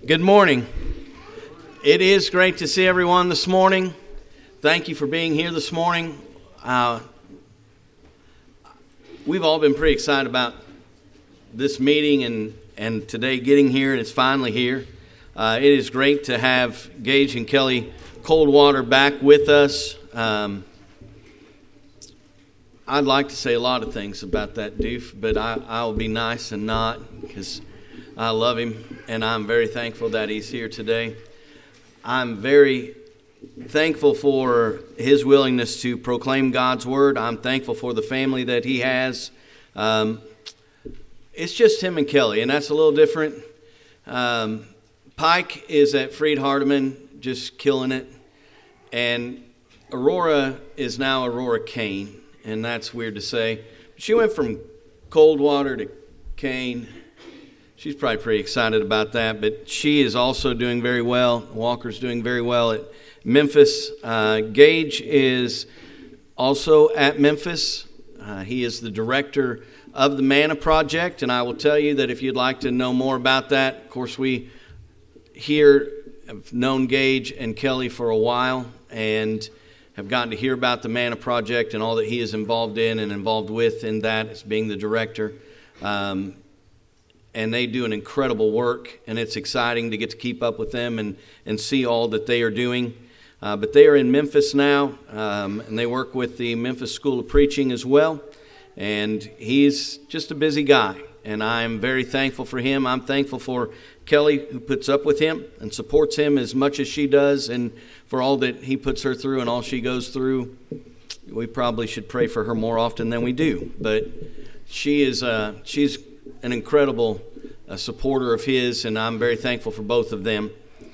Good morning. It is great to see everyone this morning. Thank you for being here this morning. We've all been pretty excited about this meeting and today getting here, and it's finally here. It is great to have Gage and Kelly Coldwater back with us. I'd like to say a lot of things about that doof, but I'll be nice and not, because I love him, and I'm very thankful that he's here today. I'm very thankful for his willingness to proclaim God's word. I'm thankful for the family that he has. It's just him and Kelly, and that's a little different. Pike is at Freed Hardeman, just killing it. And Aurora is now Aurora Kane, and that's weird to say. She went from Coldwater to Kane. She's probably pretty excited about that, but she is also doing very well. Walker's doing very well at Memphis. Gage is also at Memphis. He is the director of the Manna Project, and I will tell you that if you'd like to know more about that, of course, we here have known Gage and Kelly for a while and have gotten to hear about the Manna Project and all that he is involved in and involved with in that as being the director. And they do an incredible work, and it's exciting to get to keep up with them and see all that they are doing. But they are in Memphis now, and they work with the Memphis School of Preaching as well. And he's just a busy guy, and I'm very thankful for him. I'm thankful for Kelly, who puts up with him and supports him as much as she does, and for all that he puts her through and all she goes through. We probably should pray for her more often than we do, but she's an incredible supporter of his, and I'm very thankful for both of them.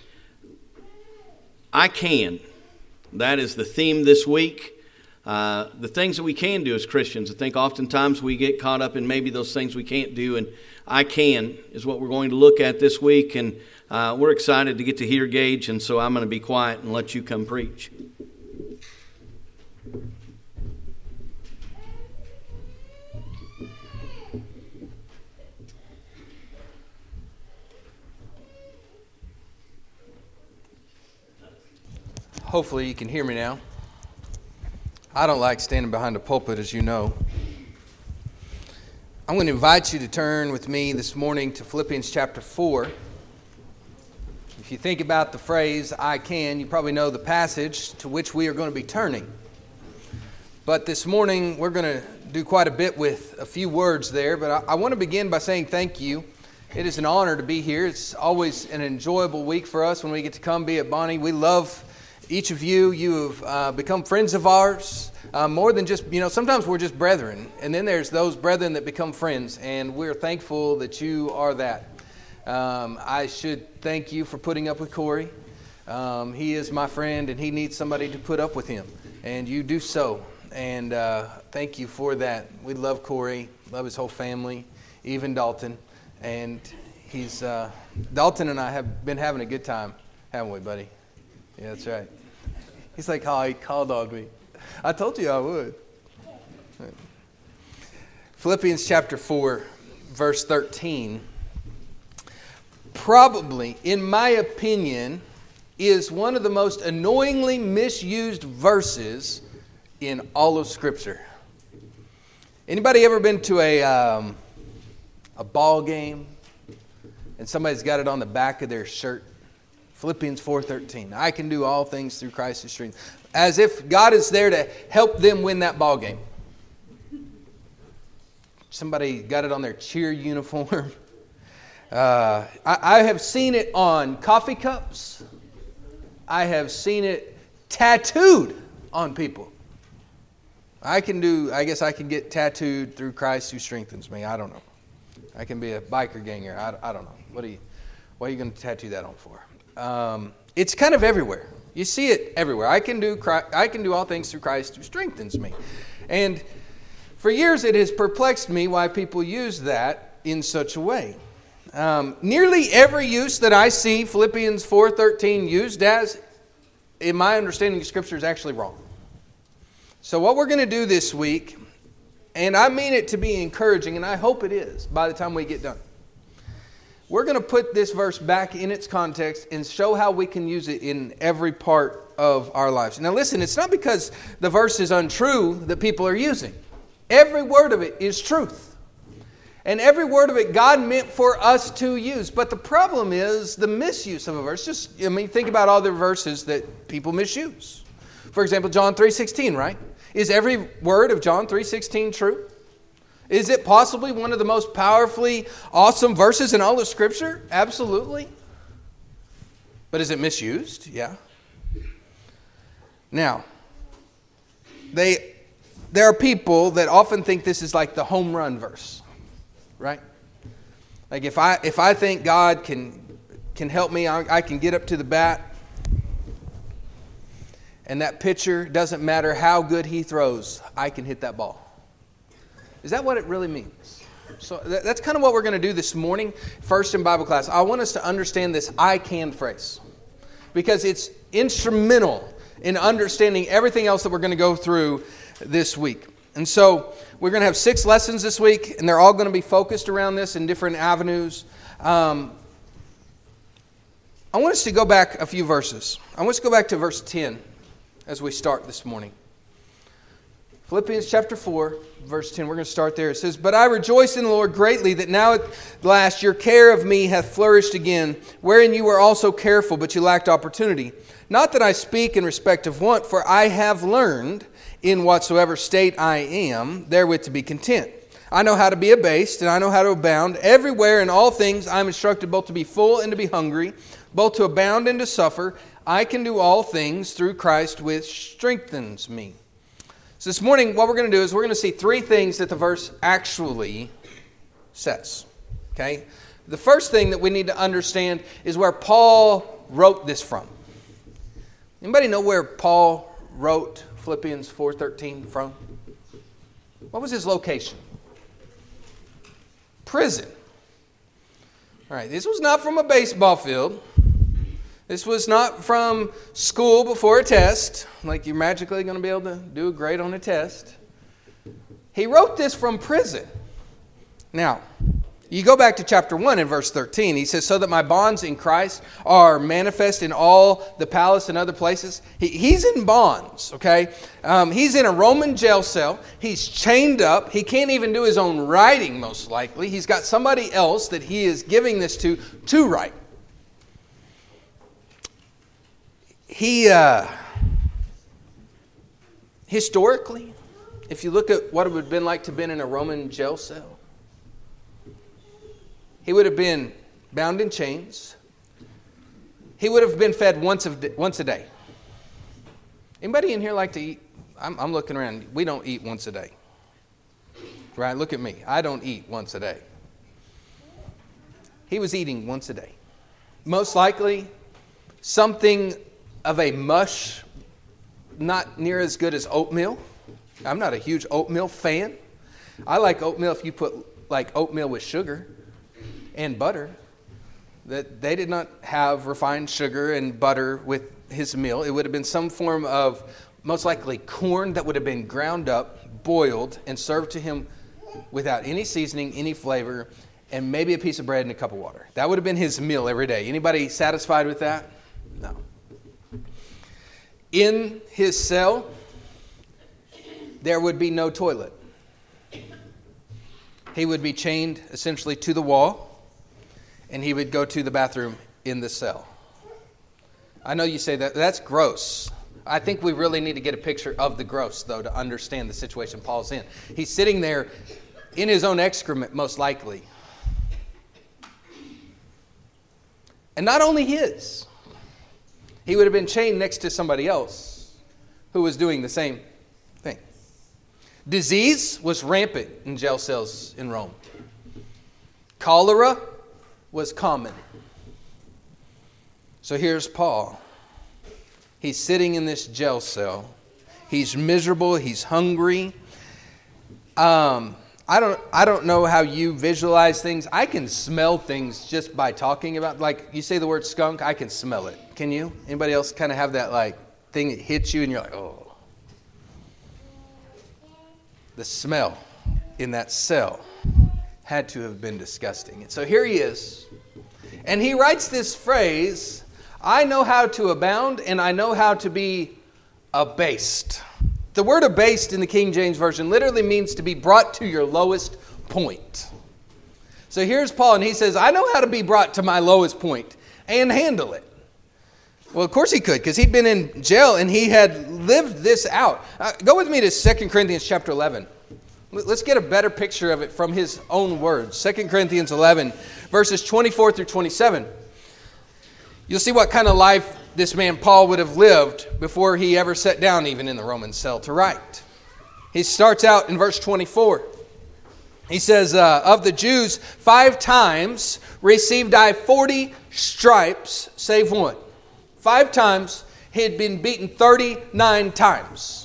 I can. That is the theme this week. The things that we can do as Christians. I think oftentimes we get caught up in maybe those things we can't do, and I can is what we're going to look at this week, and we're excited to get to hear Gage, and so I'm going to be quiet and let you come preach. Hopefully you can hear me now. I don't like standing behind a pulpit, as you know. I'm going to invite you to turn with me this morning to Philippians chapter 4. If you think about the phrase, I can, you probably know the passage to which we are going to be turning. But this morning we're going to do quite a bit with a few words there, but I want to begin by saying thank you. It is an honor to be here. It's always an enjoyable week for us when we get to come be at Bonnie. We love each of you. You have become friends of ours. More than just, sometimes we're just brethren. And then there's those brethren that become friends. And we're thankful that you are that. I should thank you for putting up with Corey. He is my friend, and he needs somebody to put up with him. And you do so. And thank you for that. We love Corey, love his whole family, even Dalton. And Dalton and I have been having a good time, haven't we, buddy? Yeah, that's right. He's like, oh, he called on me. I told you I would. Philippians chapter 4, verse 13, probably, in my opinion, is one of the most annoyingly misused verses in all of Scripture. Anybody ever been to a ball game and somebody's got it on the back of their shirt? Philippians 4:13. I can do all things through Christ who strengthens. As if God is there to help them win that ball game. Somebody got it on their cheer uniform. I have seen it on coffee cups. I have seen it tattooed on people. I guess I can get tattooed through Christ who strengthens me. I don't know. I can be a biker ganger. I don't know. What are you going to tattoo that on for? It's kind of everywhere. You see it everywhere. I can do all things through Christ who strengthens me. And for years it has perplexed me why people use that in such a way. Nearly every use that I see Philippians 4:13 used as, in my understanding of Scripture, is actually wrong. So what we're going to do this week, and I mean it to be encouraging, and I hope it is by the time we get done. we're going to put this verse back in its context and show how we can use it in every part of our lives. Now listen, it's not because the verse is untrue that people are using. Every word of it is truth. And every word of it God meant for us to use. But the problem is the misuse of a verse. Think about all the verses that people misuse. For example, John 3:16, right? Is every word of John 3:16 true? Is it possibly one of the most powerfully awesome verses in all of Scripture? Absolutely. But is it misused? Yeah. Now, there are people that often think this is like the home run verse, right? Like if I think God can help me, I can get up to the bat, and that pitcher, doesn't matter how good he throws, I can hit that ball. Is that what it really means? So that's kind of what we're going to do this morning, first in Bible class. I want us to understand this I can phrase, because it's instrumental in understanding everything else that we're going to go through this week. And so we're going to have 6 lessons this week, and they're all going to be focused around this in different avenues. I want us to go back a few verses. I want us to go back to verse 10 as we start this morning. Philippians chapter 4, verse 10, we're going to start there. It says, "But I rejoice in the Lord greatly that now at last your care of me hath flourished again, wherein you were also careful, but you lacked opportunity. Not that I speak in respect of want, for I have learned in whatsoever state I am, therewith to be content. I know how to be abased, and I know how to abound. Everywhere in all things I am instructed both to be full and to be hungry, both to abound and to suffer. I can do all things through Christ which strengthens me." So this morning, what we're going to do is we're going to see 3 things that the verse actually says. Okay? The first thing that we need to understand is where Paul wrote this from. Anybody know where Paul wrote Philippians 4:13 from? What was his location? Prison. All right, this was not from a baseball field. This was not from school before a test, like you're magically going to be able to do great on a test. He wrote this from prison. Now, you go back to chapter 1 and verse 13. He says, "So that my bonds in Christ are manifest in all the palace and other places." He's in bonds, okay? He's in a Roman jail cell. He's chained up. He can't even do his own writing, most likely. He's got somebody else that he is giving this to write. Historically, if you look at what it would have been like to have been in a Roman jail cell, he would have been bound in chains. He would have been fed once a day. Anybody in here like to eat? I'm looking around. We don't eat once a day. Right? Look at me. I don't eat once a day. He was eating once a day. Most likely, something of a mush, not near as good as oatmeal. I'm not a huge oatmeal fan. I like oatmeal if you put like oatmeal with sugar and butter. That they did not have refined sugar and butter with his meal. It would have been some form of, most likely, corn that would have been ground up, boiled, and served to him without any seasoning, any flavor, and maybe a piece of bread and a cup of water. That would have been his meal every day. Anybody satisfied with that? No. In his cell, there would be no toilet. He would be chained essentially to the wall, and he would go to the bathroom in the cell. I know you say that's gross. I think we really need to get a picture of the gross, though, to understand the situation Paul's in. He's sitting there in his own excrement, most likely. And not only his. He would have been chained next to somebody else who was doing the same thing. Disease was rampant in jail cells in Rome. Cholera was common. So here's Paul. He's sitting in this jail cell. He's miserable. He's hungry. I don't know how you visualize things. I can smell things just by talking about. Like you say the word skunk, I can smell it. Can you? Anybody else kind of have that like thing that hits you and you're like, oh. The smell in that cell had to have been disgusting. And so here he is. And he writes this phrase, I know how to abound and I know how to be abased. The word abased in the King James Version literally means to be brought to your lowest point. So here's Paul, and he says, I know how to be brought to my lowest point and handle it. Well, of course he could, because he'd been in jail and he had lived this out. Go with me to 2 Corinthians chapter 11. Let's get a better picture of it from his own words. 2 Corinthians 11, verses 24 through 27. You'll see what kind of life this man Paul would have lived before he ever sat down even in the Roman cell to write. He starts out in verse 24. He says, of the Jews, 5 times received I 40 stripes, save one. 5 times he had been beaten 39 times.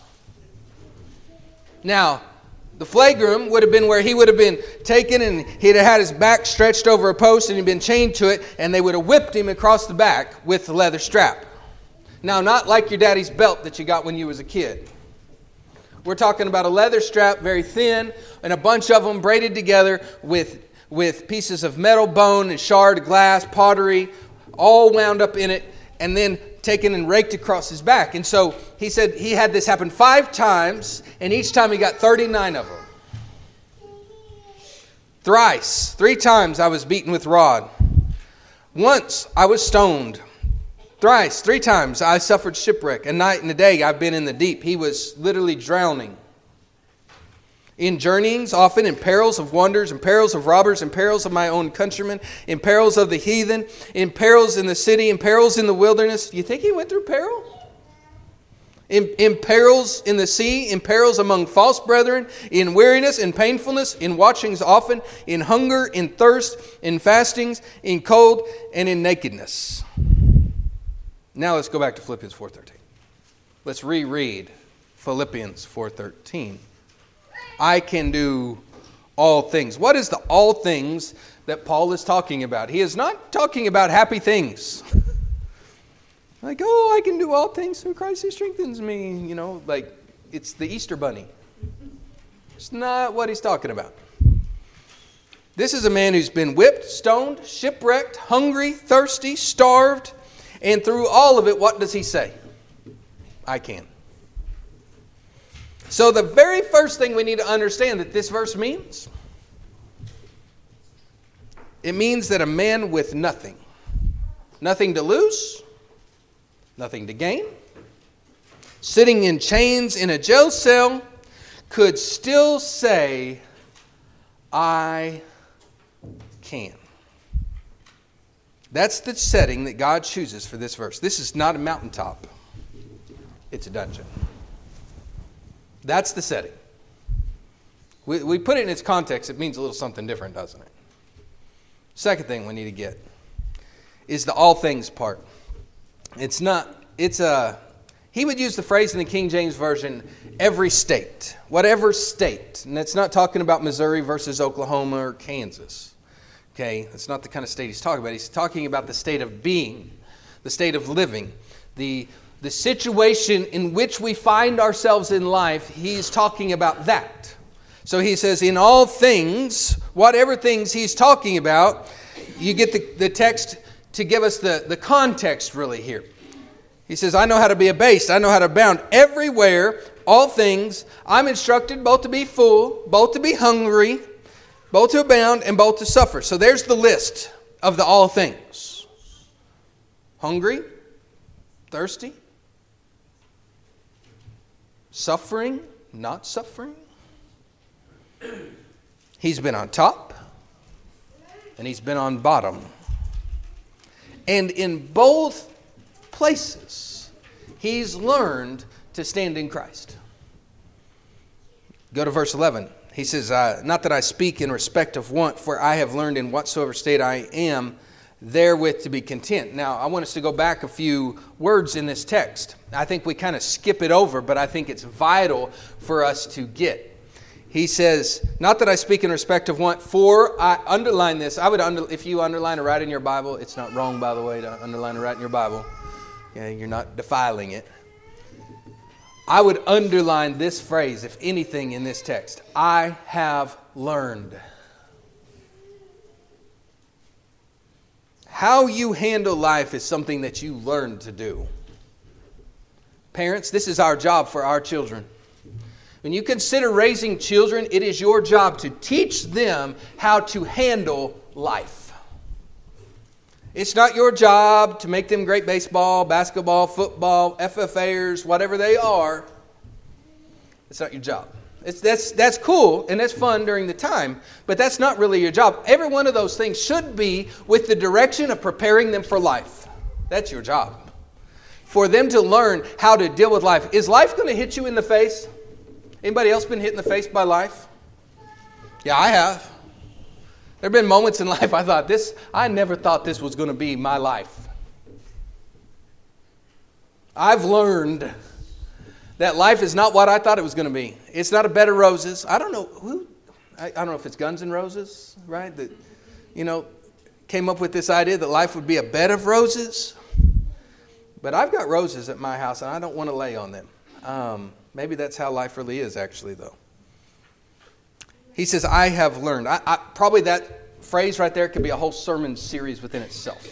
Now, the flagrum would have been where he would have been taken and he'd have had his back stretched over a post and he'd been chained to it, and they would have whipped him across the back with the leather strap. Now, not like your daddy's belt that you got when you was a kid. We're talking about a leather strap, very thin, and a bunch of them braided together with pieces of metal, bone, and shard, glass, pottery, all wound up in it, and then taken and raked across his back. And so he said he had this happen 5 times, and each time he got 39 of them. Thrice, 3 times I was beaten with rod. Once I was stoned. Thrice, 3 times I suffered shipwreck. A night and a day I've been in the deep. He was literally drowning. In journeyings, often in perils of wonders, in perils of robbers, in perils of my own countrymen, in perils of the heathen, in perils in the city, in perils in the wilderness. You think he went through peril? In perils in the sea, in perils among false brethren, in weariness, in painfulness, in watchings often, in hunger, in thirst, in fastings, in cold, and in nakedness. Now let's go back to Philippians 4:13. Let's reread Philippians 4:13. I can do all things. What is the all things that Paul is talking about? He is not talking about happy things. Like, oh, I can do all things through Christ who strengthens me. You know, like it's the Easter bunny. It's not what he's talking about. This is a man who's been whipped, stoned, shipwrecked, hungry, thirsty, starved. And through all of it, what does he say? I can. So the very first thing we need to understand that this verse means, it means that a man with nothing to lose, nothing to gain, sitting in chains in a jail cell, could still say, I can. That's the setting that God chooses for this verse. This is not a mountaintop. It's a dungeon. That's the setting. We put it in its context. It means a little something different, doesn't it? Second thing we need to get is the all things part. He would use the phrase in the King James Version, every state, whatever state. And it's not talking about Missouri versus Oklahoma or Kansas. Okay, that's not the kind of state he's talking about. He's talking about the state of being, the state of living, the situation in which we find ourselves in life. He's talking about that. So he says, in all things, whatever things he's talking about, you get the text to give us the context really here. He says, I know how to be abased. I know how to abound. Everywhere, all things, I'm instructed both to be full, both to be hungry, both to abound, and both to suffer. So there's the list of the all things. Hungry, thirsty, suffering, not suffering. He's been on top, and he's been on bottom. And in both places, he's learned to stand in Christ. Go to verse 11. He says, not that I speak in respect of want, for I have learned in whatsoever state I am, therewith to be content. Now, I want us to go back a few words in this text. I think we kind of skip it over, but I think it's vital for us to get. He says, not that I speak in respect of want, for I underline this. If you underline or write in your Bible, it's not wrong, by the way, to underline or write in your Bible. Yeah, you're not defiling it. I would underline this phrase, if anything, in this text. I have learned How you handle life is something that you learn to do. Parents, this is our job for our children. When you consider raising children, it is your job to teach them how to handle life. It's not your job to make them great baseball, basketball, football, FFAers, whatever they are. It's not your job. That's cool and that's fun during the time, but that's not really your job. Every one of those things should be with the direction of preparing them for life. That's your job. For them to learn how to deal with life. Is life going to hit you in the face? Anybody else been hit in the face by life? Yeah, I have. There have been moments in life I never thought this was going to be my life. I've learned that life is not what I thought it was going to be. It's not a bed of roses. I don't know if it's Guns N' Roses, right? That, came up with this idea that life would be a bed of roses. But I've got roses at my house and I don't want to lay on them. Maybe that's how life really is actually, though. He says, I have learned. Probably that phrase right there could be a whole sermon series within itself.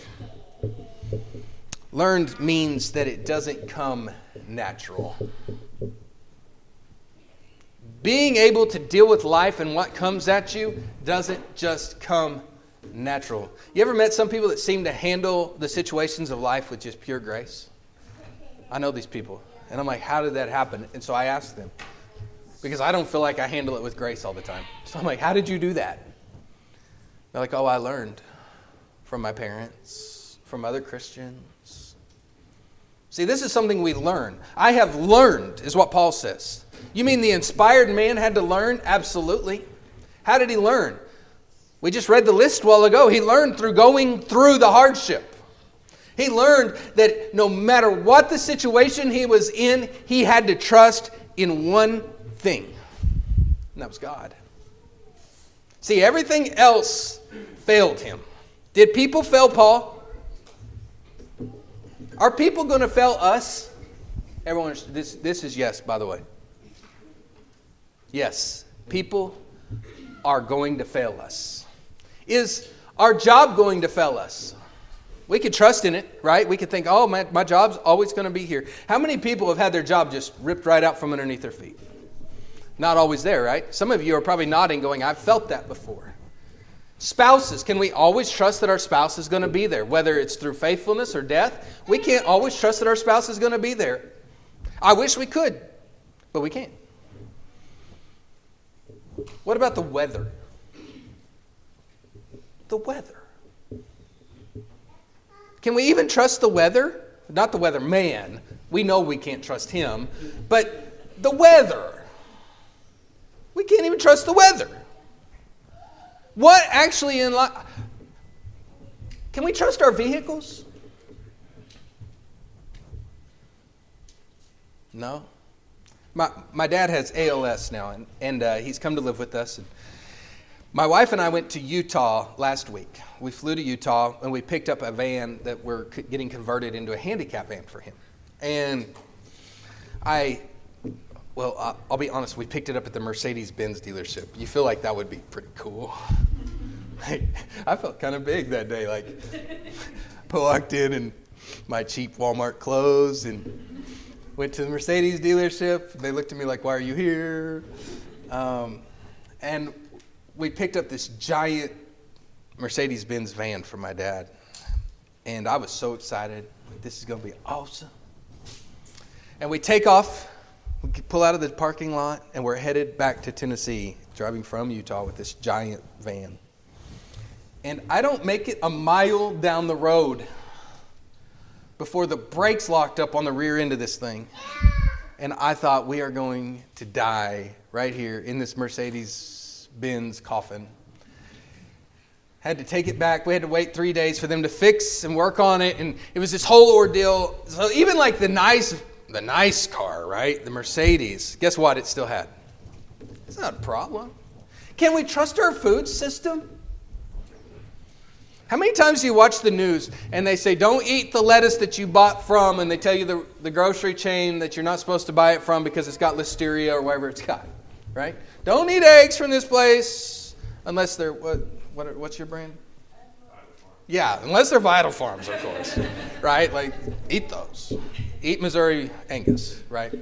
Learned means that it doesn't come natural. Being able to deal with life and what comes at you doesn't just come natural. You ever met some people that seem to handle the situations of life with just pure grace? I know these people. And I'm like, how did that happen? And so I asked them. Because I don't feel like I handle it with grace all the time. So I'm like, how did you do that? They're like, I learned from my parents, from other Christians. See, this is something we learn. I have learned, is what Paul says. You mean the inspired man had to learn? Absolutely. How did he learn? We just read the list a while ago. He learned through going through the hardship. He learned that no matter what the situation he was in, he had to trust in one thing. And that was God. See, everything else failed him. Did people fail Paul? Are people going to fail us? Everyone, this is yes, by the way. Yes, people are going to fail us. Is our job going to fail us? We could trust in it, right? We could think, my job's always going to be here. How many people have had their job just ripped right out from underneath their feet? Not always there, right? Some of you are probably nodding going, I've felt that before. Spouses, can we always trust that our spouse is going to be there? Whether it's through faithfulness or death, we can't always trust that our spouse is going to be there. I wish we could, but we can't. What about the weather? The weather. Can we even trust the weather? Not the weather man. We know we can't trust him. But the weather. We can't even trust the weather. What actually in life? Can we trust our vehicles? No. My dad has ALS now, and he's come to live with us. And my wife and I went to Utah last week. We flew to Utah, and we picked up a van that we're getting converted into a handicap van for him. And I'll be honest, we picked it up at the Mercedes-Benz dealership. You feel like that would be pretty cool. I felt kind of big that day. Like, I walked in in my cheap Walmart clothes and went to the Mercedes dealership. They looked at me like, why are you here? And we picked up this giant Mercedes-Benz van for my dad. And I was so excited. This is going to be awesome. And we take off. We pull out of the parking lot, and we're headed back to Tennessee, driving from Utah with this giant van. And I don't make it a mile down the road before the brakes locked up on the rear end of this thing. And I thought, we are going to die right here in this Mercedes-Benz coffin. Had to take it back. We had to wait 3 days for them to fix and work on it. And it was this whole ordeal. So even like the nice car, right? The Mercedes, guess what? It still had. It's not a problem. Can we trust our food system? How many times do you watch the news and they say, don't eat the lettuce that you bought from, and they tell you the grocery chain that you're not supposed to buy it from because it's got listeria or whatever it's got, right? Don't eat eggs from this place unless they're, what's your brand? Yeah, unless they're Vital Farms, of course, right? Like, eat those. Eat Missouri Angus, right?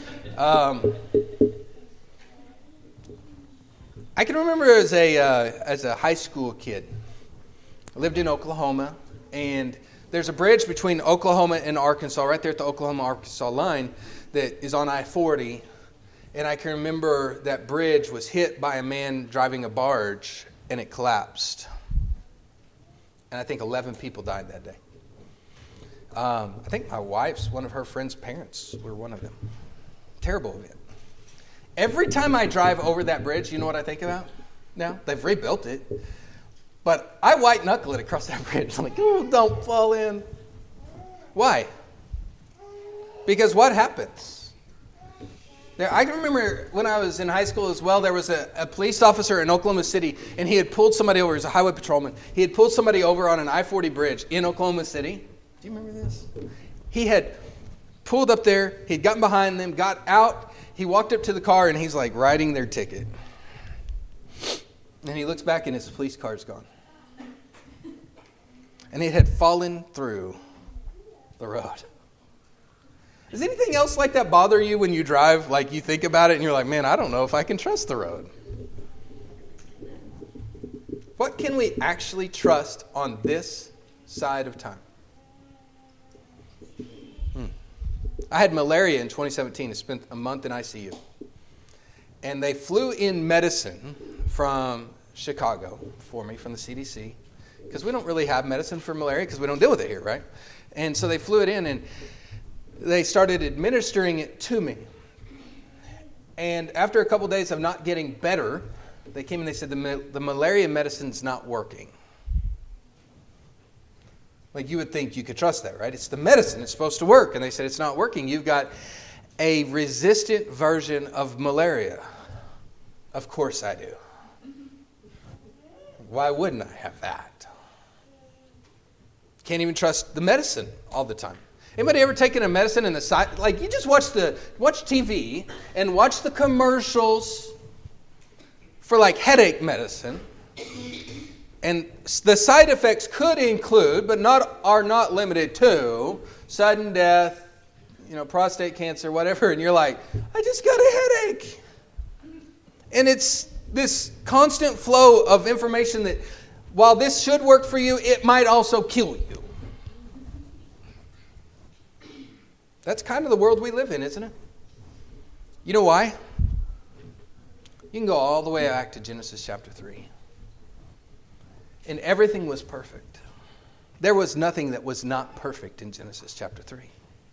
I can remember as a high school kid, I lived in Oklahoma, and there's a bridge between Oklahoma and Arkansas, right there at the Oklahoma-Arkansas line, that is on I-40. And I can remember that bridge was hit by a man driving a barge, and it collapsed. And I think 11 people died that day. I think my wife's, one of her friend's parents were one of them. Terrible event. Every time I drive over that bridge, you know what I think about now? They've rebuilt it. But I white knuckle it across that bridge. I'm like, oh, don't fall in. Why? Because what happens? I can remember when I was in high school as well, there was a police officer in Oklahoma City, and he had pulled somebody over. He was a highway patrolman. He had pulled somebody over on an I-40 bridge in Oklahoma City. Do you remember this? He had pulled up there. He'd gotten behind them, got out. He walked up to the car, and he's like writing their ticket. And he looks back, and his police car's gone. And it had fallen through the road. Does anything else like that bother you when you drive? Like you think about it, and you're like, man, I don't know if I can trust the road. What can we actually trust on this side of time? I had malaria in 2017. I spent a month in ICU. And they flew in medicine from Chicago for me, from the CDC, because we don't really have medicine for malaria because we don't deal with it here, right? And so they flew it in, and they started administering it to me. And after a couple days of not getting better, they came and they said, the malaria medicine's not working. Like you would think you could trust that, right? It's the medicine. It's supposed to work. And they said, it's not working. You've got a resistant version of malaria. Of course I do. Why wouldn't I have that? Can't even trust the medicine all the time. Anybody ever taken a medicine and the side, like you just watch TV and watch the commercials for like headache medicine, and the side effects could include, but are not limited to, sudden death, prostate cancer, whatever, and you're like, I just got a headache. And it's this constant flow of information that while this should work for you, it might also kill you. That's kind of the world we live in, isn't it? You know why? You can go all the way back to Genesis chapter 3. And everything was perfect. There was nothing that was not perfect in Genesis chapter 3.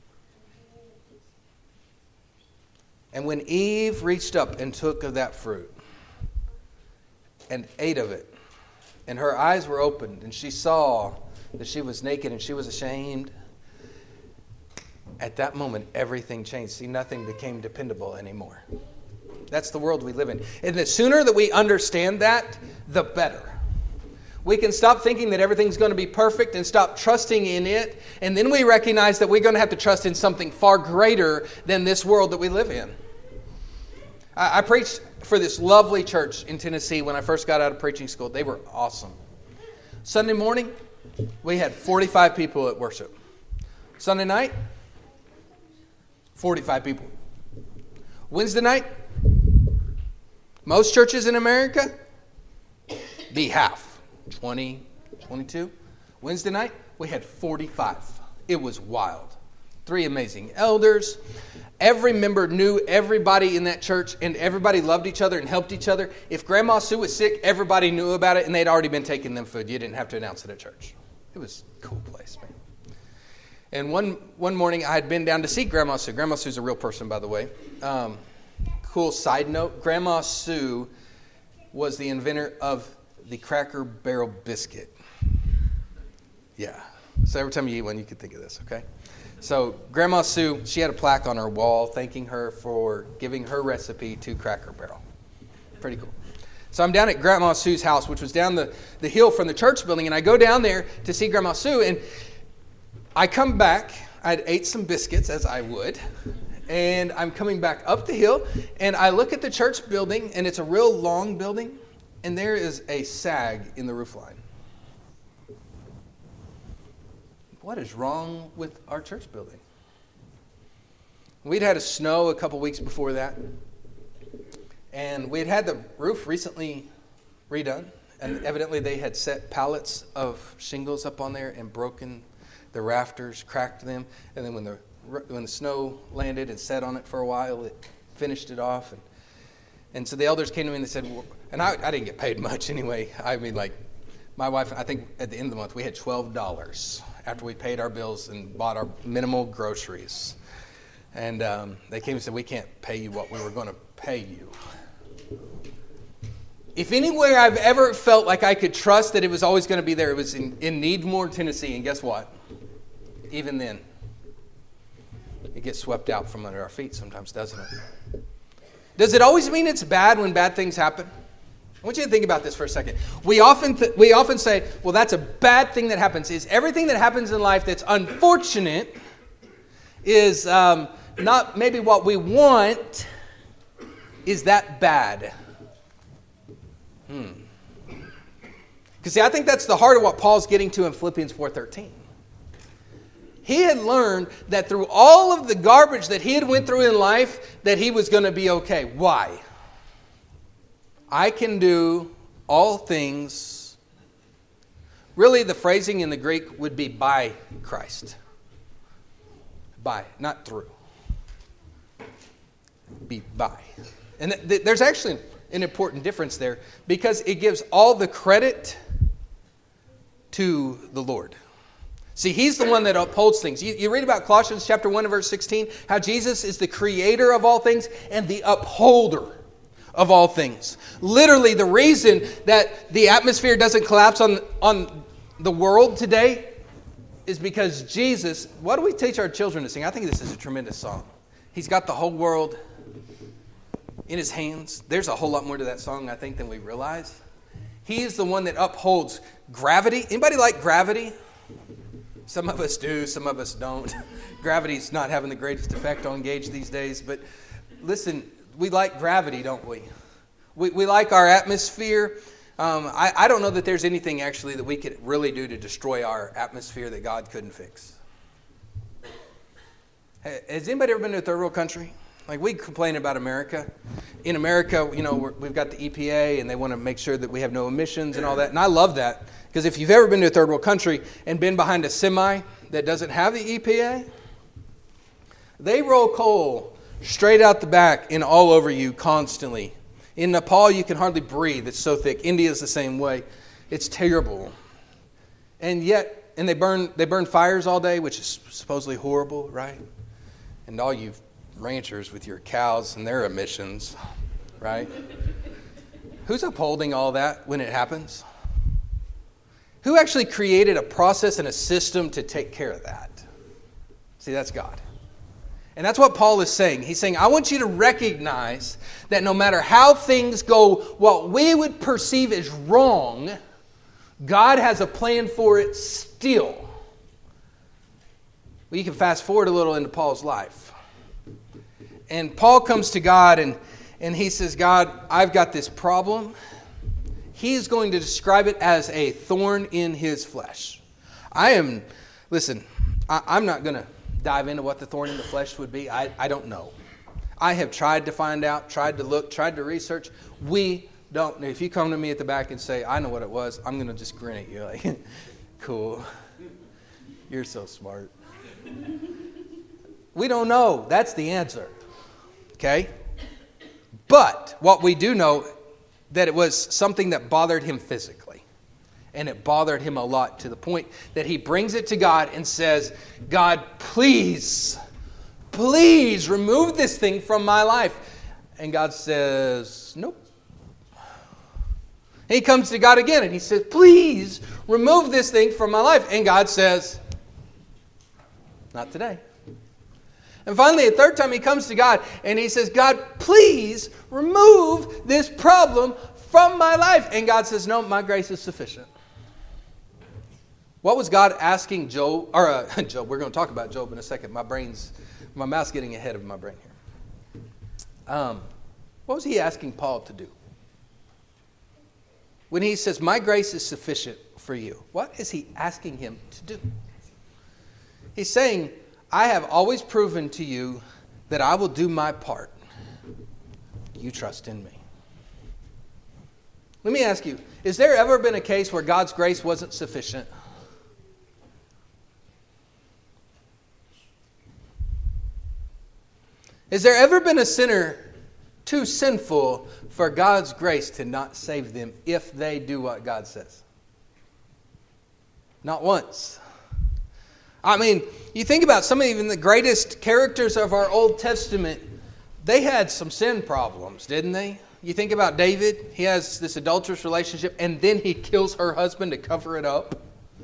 And when Eve reached up and took of that fruit and ate of it, and her eyes were opened, and she saw that she was naked and she was ashamed, at that moment, everything changed. See, nothing became dependable anymore. That's the world we live in. And the sooner that we understand that, the better. We can stop thinking that everything's going to be perfect and stop trusting in it. And then we recognize that we're going to have to trust in something far greater than this world that we live in. I preached for this lovely church in Tennessee when I first got out of preaching school. They were awesome. Sunday morning, we had 45 people at worship. Sunday night, 45 people. Wednesday night, most churches in America, be half. 20, 22. Wednesday night, we had 45. It was wild. 3 amazing elders. Every member knew everybody in that church, and everybody loved each other and helped each other. If Grandma Sue was sick, everybody knew about it, and they'd already been taking them food. You didn't have to announce it at church. It was a cool place, man. And one morning, I had been down to see Grandma Sue. Grandma Sue's a real person, by the way. Cool side note, Grandma Sue was the inventor of the Cracker Barrel biscuit. Yeah. So every time you eat one, you can think of this, okay? So Grandma Sue, she had a plaque on her wall thanking her for giving her recipe to Cracker Barrel. Pretty cool. So I'm down at Grandma Sue's house, which was down the hill from the church building, and I go down there to see Grandma Sue, and I come back. I'd ate some biscuits, as I would, and I'm coming back up the hill, and I look at the church building, and it's a real long building, and there is a sag in the roof line. what is wrong with our church building? We'd had a snow a couple weeks before that, and we'd had the roof recently redone, and evidently they had set pallets of shingles up on there and broken the rafters, cracked them, and then when the snow landed and set on it for a while, it finished it off. And so the elders came to me and they said, well, and I didn't get paid much anyway. I mean, like, my wife, I think at the end of the month, we had $12 after we paid our bills and bought our minimal groceries. And they came and said, we can't pay you what we were going to pay you. If anywhere I've ever felt like I could trust that it was always going to be there, it was in Needmore, Tennessee. And guess what? Even then, it gets swept out from under our feet sometimes, doesn't it? Does it always mean it's bad when bad things happen? I want you to think about this for a second. We often say, well, that's a bad thing that happens. Is everything that happens in life that's unfortunate is not maybe what we want, is that bad? Because see, I think that's the heart of what Paul's getting to in Philippians 4:13. He had learned that through all of the garbage that he had went through in life, that he was going to be okay. Why? I can do all things. Really, the phrasing in the Greek would be by Christ. By, not through. Be by. And there's actually an important difference there, because it gives all the credit to the Lord. See, he's the one that upholds things. You read about Colossians chapter 1 and verse 16, how Jesus is the creator of all things and the upholder of all things. Literally, the reason that the atmosphere doesn't collapse on the world today is because Jesus, what do we teach our children to sing? I think this is a tremendous song. He's got the whole world in his hands. There's a whole lot more to that song, I think, than we realize. He is the one that upholds gravity. Anybody like gravity? Some of us do, some of us don't. Gravity's not having the greatest effect on Gage these days. But listen, we like gravity, don't we? We like our atmosphere. I don't know that there's anything actually that we could really do to destroy our atmosphere that God couldn't fix. Has anybody ever been to a third world country? Like, we complain about America. In America, you know, we've got the EPA, and they want to make sure that we have no emissions and all that. And I love that, because if you've ever been to a third world country and been behind a semi that doesn't have the EPA, they roll coal straight out the back and all over you constantly. In Nepal, you can hardly breathe. It's so thick. India's the same way. It's terrible. And yet, and they burn fires all day, which is supposedly horrible, right? And all you ranchers with your cows and their emissions, right? Who's upholding all that when it happens? Who actually created a process and a system to take care of that? See, that's God. And that's what Paul is saying. He's saying, I want you to recognize that no matter how things go, what we would perceive as wrong, God has a plan for it still. Well, you can fast forward a little into Paul's life. And Paul comes to God and he says, God, I've got this problem. He's going to describe it as a thorn in his flesh. I'm not going to dive into what the thorn in the flesh would be. I don't know. I have tried to find out, tried to look, tried to research. We don't know. If you come to me at the back and say, I know what it was, I'm going to just grin at you like, cool. You're so smart. We don't know. That's the answer. Okay? But what we do know, that it was something that bothered him physically. And it bothered him a lot, to the point that he brings it to God and says, God, please remove this thing from my life. And God says, nope. And he comes to God again and he says, please remove this thing from my life. And God says, not today. And finally, a third time he comes to God and he says, God, please remove this problem from my life. And God says, no, my grace is sufficient. What was God asking Job? Job, we're going to talk about Job in a second. My mouth's getting ahead of my brain here. What was he asking Paul to do? When he says, my grace is sufficient for you, what is he asking him to do? He's saying, I have always proven to you that I will do my part. You trust in me. Let me ask you, has there ever been a case where God's grace wasn't sufficient? Has there ever been a sinner too sinful for God's grace to not save them if they do what God says? Not once. I mean, you think about some of even the greatest characters of our Old Testament, they had some sin problems, didn't they? You think about David, he has this adulterous relationship, and then he kills her husband to cover it up.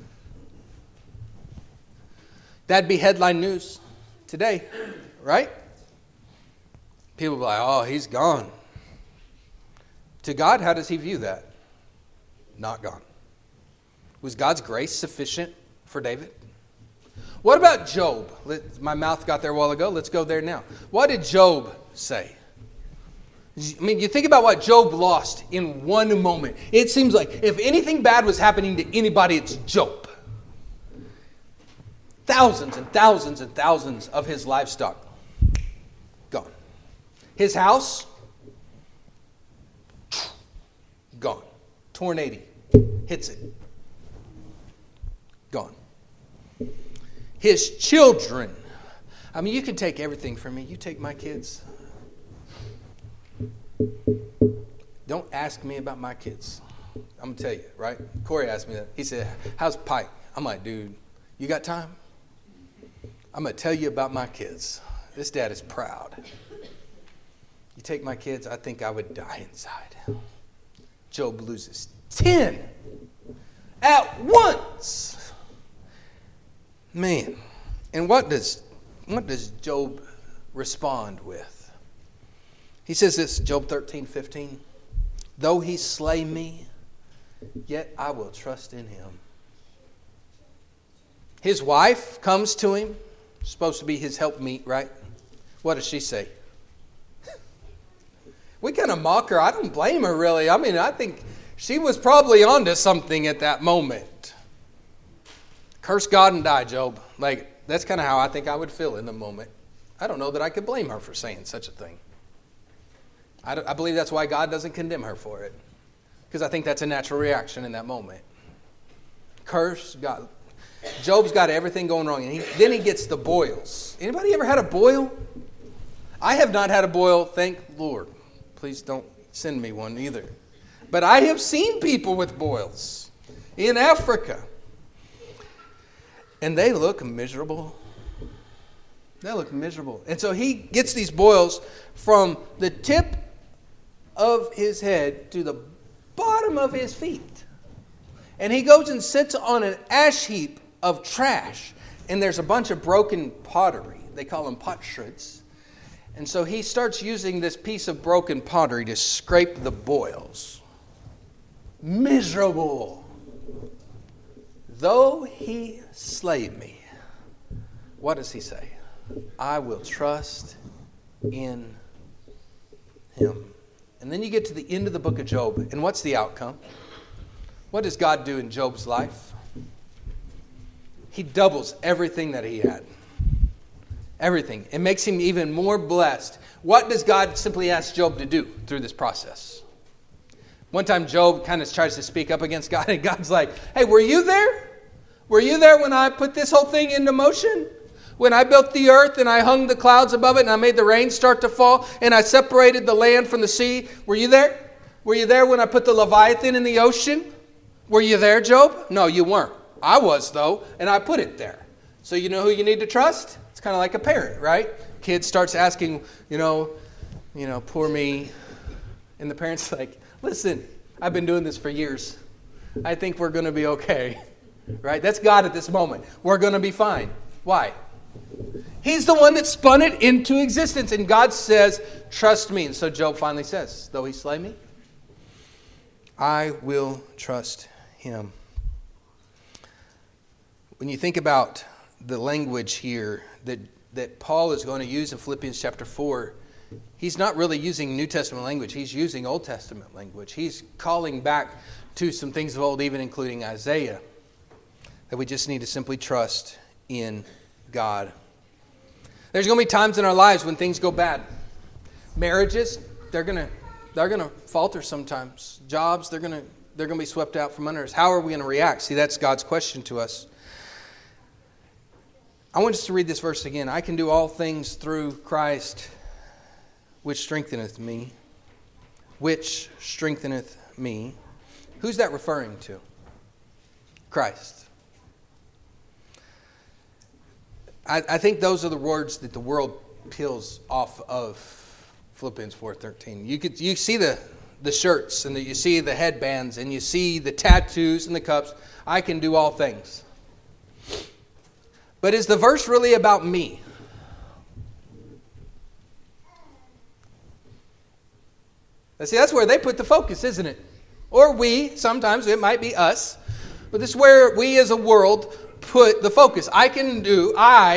That'd be headline news today, right? People be like, oh, he's gone. To God, how does he view that? Not gone. Was God's grace sufficient for David? What about Job? My mouth got there a while ago. Let's go there now. What did Job say? I mean, you think about what Job lost in one moment. It seems like if anything bad was happening to anybody, it's Job. Thousands and thousands and thousands of his livestock gone. His house, gone. Tornado hits it. Gone. His children. I mean, you can take everything from me. You take my kids. Don't ask me about my kids. I'm going to tell you, right? Corey asked me that. He said, how's Pike? I'm like, dude, you got time? I'm going to tell you about my kids. This dad is proud. You take my kids, I think I would die inside. Job loses 10 at once. Man. And what does Job respond with? He says this, Job 13:15. Though he slay me, yet I will trust in him. His wife comes to him, supposed to be his helpmeet, right? What does she say? We kind of mock her. I don't blame her, really. I mean, I think she was probably onto something at that moment. Curse God and die, Job. Like, that's kind of how I think I would feel in the moment. I don't know that I could blame her for saying such a thing. I believe that's why God doesn't condemn her for it. Because I think that's a natural reaction in that moment. Curse God. Job's got everything going wrong. And then he gets the boils. Anybody ever had a boil? I have not had a boil, thank Lord. Please don't send me one either. But I have seen people with boils in Africa. And they look miserable. They look miserable. And so he gets these boils from the tip of his head to the bottom of his feet. And he goes and sits on an ash heap of trash. And there's a bunch of broken pottery. They call them potsherds. And so he starts using this piece of broken pottery to scrape the boils. Miserable. Though he slay me, what does he say? I will trust in him. And then you get to the end of the book of Job. And what's the outcome? What does God do in Job's life? He doubles everything that he had. Everything. It makes him even more blessed. What does God simply ask Job to do through this process? One time Job kind of tries to speak up against God, and God's like, hey, were you there? Were you there when I put this whole thing into motion? When I built the earth and I hung the clouds above it and I made the rain start to fall and I separated the land from the sea? Were you there? Were you there when I put the Leviathan in the ocean? Were you there, Job? No, you weren't. I was, though, and I put it there. So you know who you need to trust? It's kind of like a parent, right? Kid starts asking, poor me. And the parent's like, listen, I've been doing this for years. I think we're going to be okay. Right? That's God at this moment. We're going to be fine. Why? He's the one that spun it into existence. And God says, trust me. And so Job finally says, though he slay me, I will trust him. When you think about the language here that Paul is going to use in Philippians chapter 4, he's not really using New Testament language. He's using Old Testament language. He's calling back to some things of old, even including Isaiah, that we just need to simply trust in God. There's going to be times in our lives when things go bad. Marriages, they're going to falter sometimes. Jobs, they're going to be swept out from under us. How are we going to react? See, that's God's question to us. I want us to read this verse again. I can do all things through Christ, which strengtheneth me. Which strengtheneth me. Who's that referring to? Christ. I think those are the words that the world peels off of Philippians 4:13. You see the shirts, and you see the headbands, and you see the tattoos and the cups. I can do all things. But is the verse really about me? See, that's where they put the focus, isn't it? Or we, sometimes it might be us. But this is where we as a world put the focus. I can do.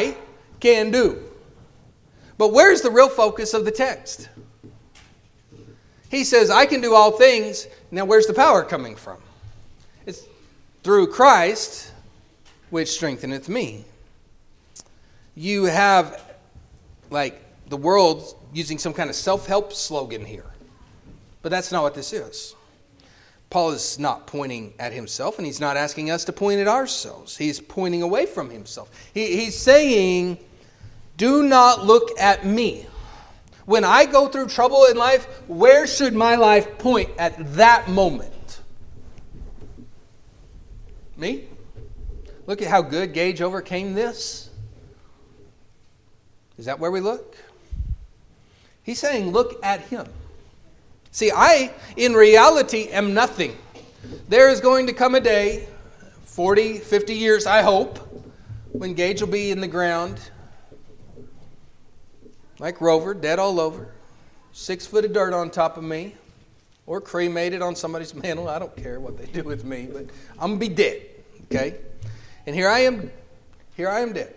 But where's the real focus of the text? He says, I can do all things. Now, where's the power coming from? It's through Christ, which strengtheneth me. You have, like, the world using some kind of self-help slogan here. But that's not what this is. Paul is not pointing at himself, and he's not asking us to point at ourselves. He's pointing away from himself. He's saying, do not look at me. When I go through trouble in life, where should my life point at that moment? Me? Look at how good Gage overcame this. Is that where we look? He's saying, look at him. See, I, in reality, am nothing. There is going to come a day, 40, 50 years, I hope, when Gage will be in the ground, like Rover, dead all over, 6 foot of dirt on top of me, or cremated on somebody's mantle. I don't care what they do with me, but I'm going to be dead, okay? And here I am dead.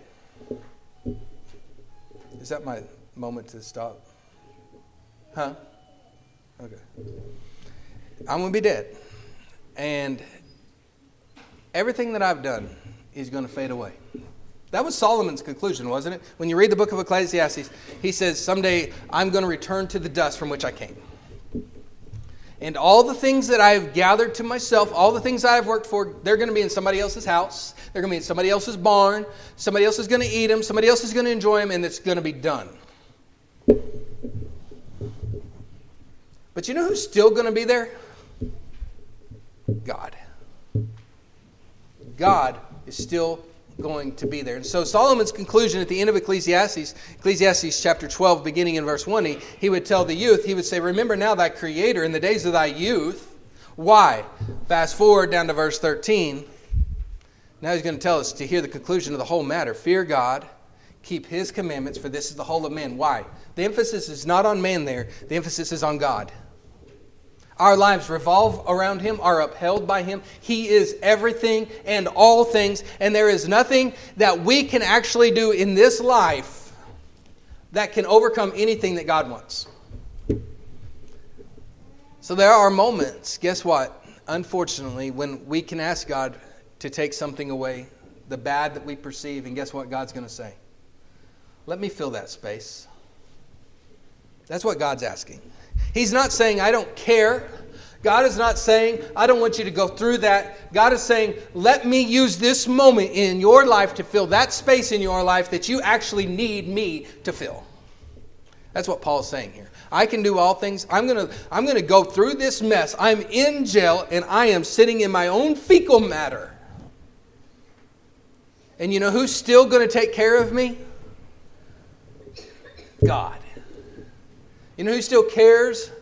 Is that my moment to stop? Huh? Okay. I'm going to be dead. And everything that I've done is going to fade away. That was Solomon's conclusion, wasn't it? When you read the book of Ecclesiastes, he says, someday I'm going to return to the dust from which I came. And all the things that I've gathered to myself, all the things I've worked for, they're going to be in somebody else's house. They're going to be in somebody else's barn. Somebody else is going to eat them. Somebody else is going to enjoy them, and it's going to be done. But you know who's still going to be there? God. God is still going to be there. And so Solomon's conclusion at the end of Ecclesiastes chapter 12, beginning in verse 1, he would tell the youth, he would say, remember now thy Creator in the days of thy youth. Why? Fast forward down to verse 13. Now he's going to tell us to hear the conclusion of the whole matter. Fear God, keep His commandments, for this is the whole of man. Why? The emphasis is not on man there. The emphasis is on God. Our lives revolve around Him, are upheld by Him. He is everything and all things. And there is nothing that we can actually do in this life that can overcome anything that God wants. So there are moments, guess what? Unfortunately, when we can ask God to take something away, the bad that we perceive, and guess what God's going to say? Let me fill that space. That's what God's asking. He's not saying, I don't care. God is not saying, I don't want you to go through that. God is saying, let me use this moment in your life to fill that space in your life that you actually need me to fill. That's what Paul's saying here. I can do all things. I'm going to go through this mess. I'm in jail and I am sitting in my own fecal matter. And you know who's still going to take care of me? God. You know who still cares?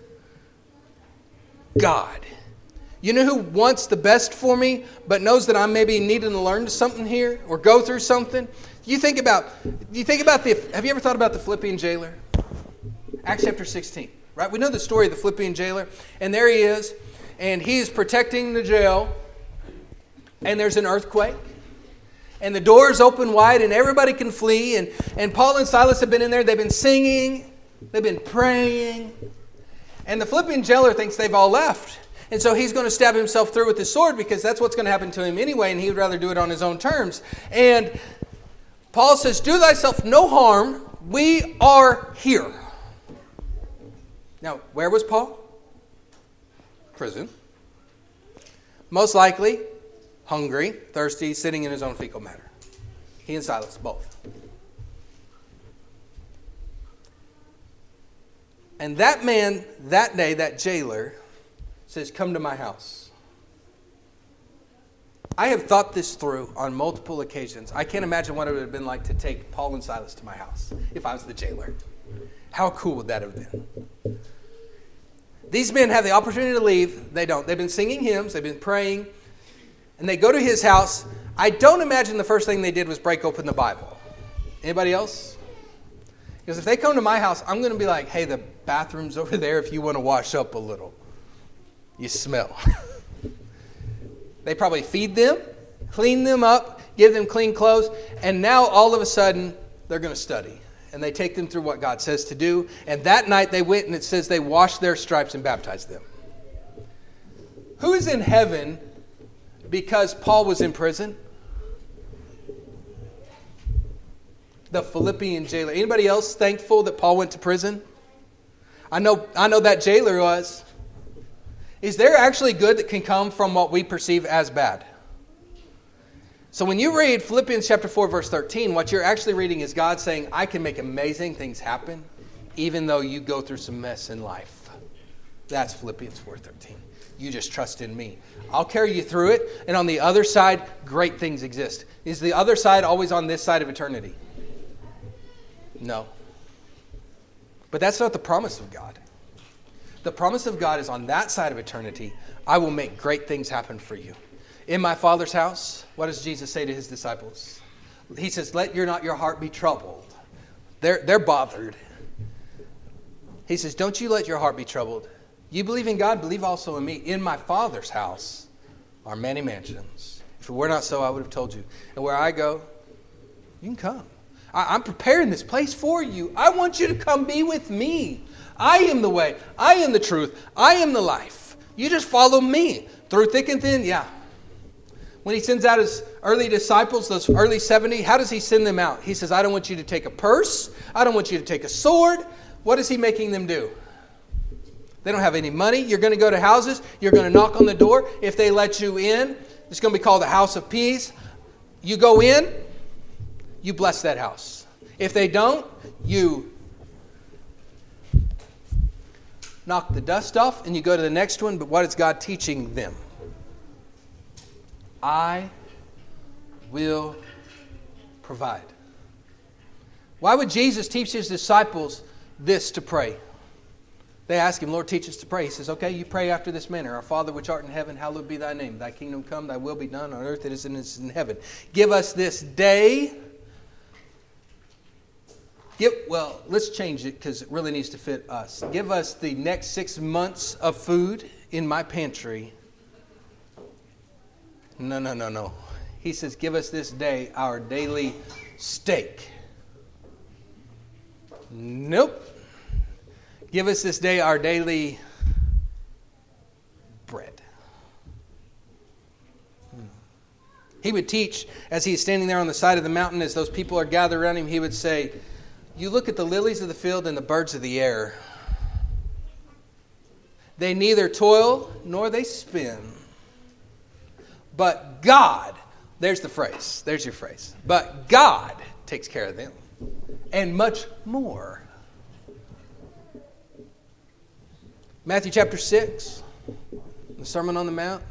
God. You know who wants the best for me, but knows that I'm maybe needing to learn something here or go through something? Have you ever thought about the Philippian jailer? Acts chapter 16, right? We know the story of the Philippian jailer, and there he is, and he's protecting the jail, and there's an earthquake. And the doors open wide and everybody can flee. And Paul and Silas have been in there. They've been singing. They've been praying. And the Philippian jailer thinks they've all left. And so he's going to stab himself through with his sword because that's what's going to happen to him anyway. And he would rather do it on his own terms. And Paul says, do thyself no harm. We are here. Now, where was Paul? Prison. Most likely, hungry, thirsty, sitting in his own fecal matter. He and Silas, both. And that man, that day, that jailer, says, come to my house. I have thought this through on multiple occasions. I can't imagine what it would have been like to take Paul and Silas to my house if I was the jailer. How cool would that have been? These men have the opportunity to leave. They don't. They've been singing hymns. They've been praying. And they go to his house. I don't imagine the first thing they did was break open the Bible. Anybody else? Because if they come to my house, I'm going to be like, hey, the bathroom's over there if you want to wash up a little. You smell. They probably feed them, clean them up, give them clean clothes, and now all of a sudden they're going to study. And they take them through what God says to do. And that night they went, and it says they washed their stripes and baptized them. Who is in heaven because Paul was in prison? The Philippian jailer. Anybody else thankful that Paul went to prison? I know that jailer was. Is there actually good that can come from what we perceive as bad? So when you read Philippians chapter 4, verse 13, what you're actually reading is God saying, I can make amazing things happen even though you go through some mess in life. That's Philippians 4:13. You just trust in me. I'll carry you through it, and on the other side, great things exist. Is the other side always on this side of eternity? No. But that's not the promise of God. The promise of God is on that side of eternity, I will make great things happen for you. In my Father's house, what does Jesus say to his disciples? He says, let not your heart be troubled. They're bothered. He says, don't you let your heart be troubled. You believe in God, believe also in me. In my Father's house are many mansions. If it were not so, I would have told you. And where I go, you can come. I'm preparing this place for you. I want you to come be with me. I am the way. I am the truth. I am the life. You just follow me. Through thick and thin, yeah. When he sends out his early disciples, those early 70, how does he send them out? He says, I don't want you to take a purse. I don't want you to take a sword. What is he making them do? They don't have any money. You're going to go to houses. You're going to knock on the door. If they let you in, it's going to be called the house of peace. You go in, you bless that house. If they don't, you knock the dust off and you go to the next one. But what is God teaching them? I will provide. Why would Jesus teach his disciples this to pray? They ask him, Lord, teach us to pray. He says, okay, you pray after this manner. Our Father which art in heaven, hallowed be thy name. Thy kingdom come, thy will be done on earth as it is in heaven. Give us this day. Let's change it because it really needs to fit us. Give us the next 6 months of food in my pantry. No. He says, give us this day our daily steak. Nope. Give us this day our daily bread. He would teach as he's standing there on the side of the mountain, as those people are gathered around him, he would say, you look at the lilies of the field and the birds of the air. They neither toil nor they spin. But God, there's the phrase, there's your phrase. But God takes care of them. And much more. Matthew chapter 6, the Sermon on the Mount.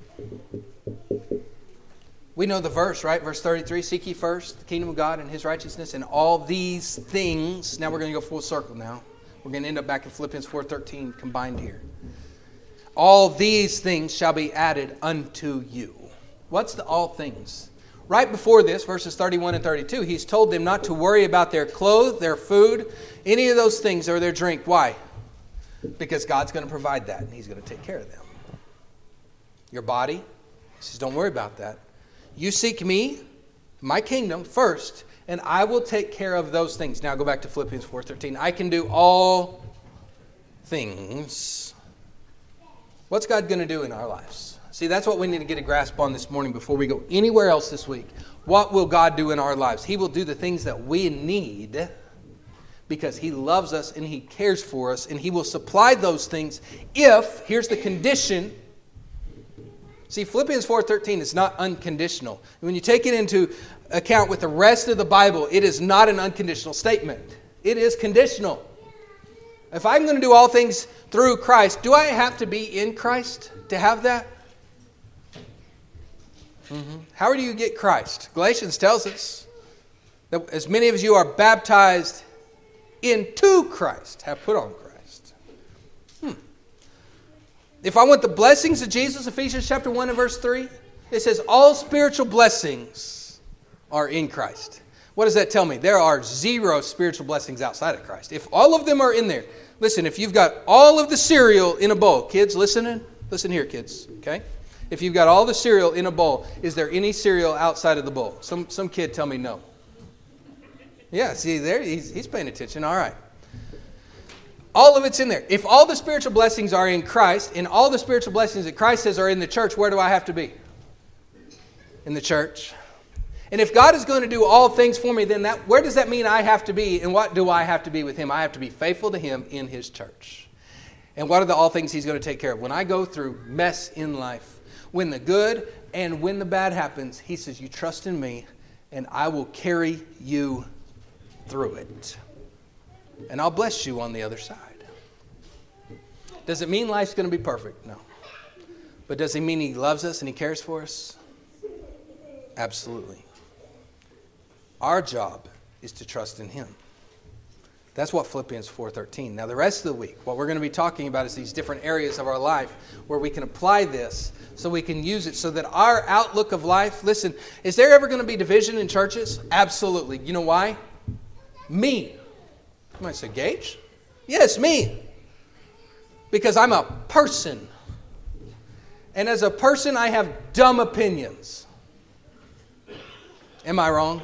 We know the verse, right? Verse 33, seek ye first the kingdom of God and his righteousness, and all these things. Now we're going to go full circle now. We're going to end up back in Philippians 4:13 combined here. All these things shall be added unto you. What's the all things? Right before this, verses 31 and 32, he's told them not to worry about their clothes, their food, any of those things, or their drink. Why? Because God's going to provide that, and he's going to take care of them. Your body, he says, don't worry about that. You seek me, my kingdom, first, and I will take care of those things. Now go back to Philippians 4:13. I can do all things. What's God going to do in our lives? See, that's what we need to get a grasp on this morning before we go anywhere else this week. What will God do in our lives? He will do the things that we need because He loves us and He cares for us, and He will supply those things if, here's the condition. See, Philippians 4:13 is not unconditional. When you take it into account with the rest of the Bible, it is not an unconditional statement. It is conditional. If I'm going to do all things through Christ, do I have to be in Christ to have that? How do you get Christ? Galatians tells us that as many of you are baptized into Christ, have put on Christ. If I want the blessings of Jesus, Ephesians chapter 1 and verse 3, it says all spiritual blessings are in Christ. What does that tell me? There are 0 spiritual blessings outside of Christ. If all of them are in there, listen, if you've got all of the cereal in a bowl, kids, listen here, kids, okay? If you've got all the cereal in a bowl, is there any cereal outside of the bowl? Some kid tell me no. Yeah, see there, he's paying attention. All right. All of it's in there. If all the spiritual blessings are in Christ, and all the spiritual blessings that Christ says are in the church, where do I have to be? In the church. And if God is going to do all things for me, then where does that mean I have to be, and what do I have to be with Him? I have to be faithful to Him in His church. And what are the all things He's going to take care of? When I go through mess in life, when the good and when the bad happens, He says, you trust in me, and I will carry you through it. And I'll bless you on the other side. Does it mean life's going to be perfect? No. But does it mean He loves us and He cares for us? Absolutely. Our job is to trust in Him. That's what Philippians 4:13. Now the rest of the week, what we're going to be talking about is these different areas of our life where we can apply this so we can use it so that our outlook of life, listen, is there ever going to be division in churches? Absolutely. You know why? Me. You might say, Gage? Yes, me. Because I'm a person. And as a person, I have dumb opinions. Am I wrong?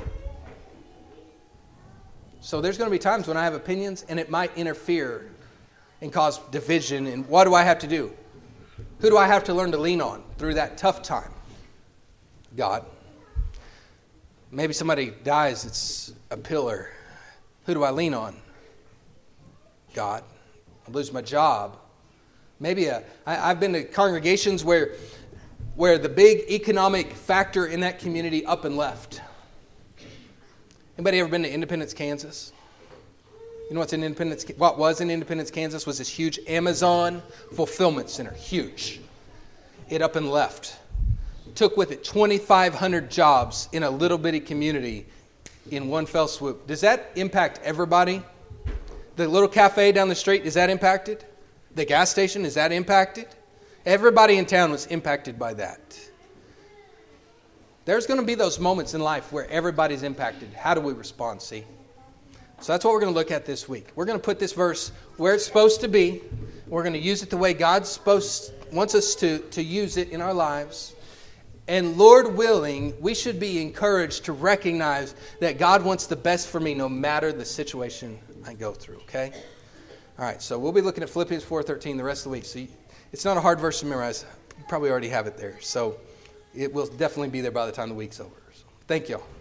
So there's going to be times when I have opinions and it might interfere and cause division. And what do I have to do? Who do I have to learn to lean on through that tough time? God. Maybe somebody dies, it's a pillar. Who do I lean on? God. I lose my job. Maybe I've been to congregations where the big economic factor in that community up and left. Anybody ever been to Independence, Kansas? You know what was in Independence, Kansas was this huge Amazon fulfillment center. Huge. It up and left. Took with it 2,500 jobs in a little bitty community in one fell swoop. Does that impact everybody? The little cafe down the street, is that impacted? The gas station, is that impacted? Everybody in town was impacted by that. There's going to be those moments in life where everybody's impacted. How do we respond, see? So that's what we're going to look at this week. We're going to put this verse where it's supposed to be. We're going to use it the way God wants us to use it in our lives. And Lord willing, we should be encouraged to recognize that God wants the best for me no matter the situation I go through, okay? All right, so we'll be looking at Philippians 4:13 the rest of the week. So it's not a hard verse to memorize. You probably already have it there. So it will definitely be there by the time the week's over. So thank y'all.